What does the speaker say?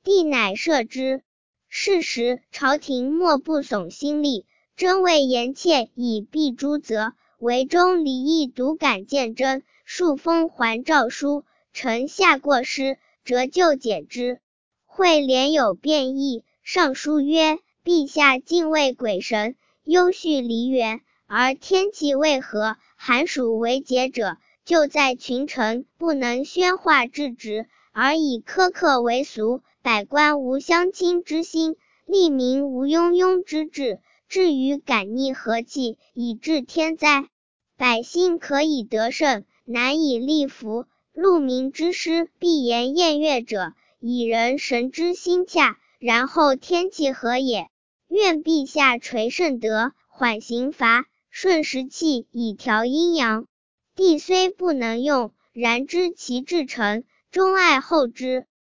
帝乃赦之。是时朝廷莫不悚心厉，真谓严切以避诸责。惟中李毅独敢见真，数封还诏书，臣下过失，折旧解之。会连有变异，上书曰：陛下敬畏鬼神，忧绪梨园，而天气未和，寒暑为节者，就在群臣不能宣化制止，而以苛刻为俗，百官无相亲之心，吏民无庸庸之志，至于感逆和气，以致天灾。百姓可以得胜，难以立服。戮民之师，必言宴乐者，以人神之心洽，然后天气和也。愿陛下垂圣德，缓刑罚，顺时气，以调阴阳。帝虽不能用，然知其至诚，终爱后之。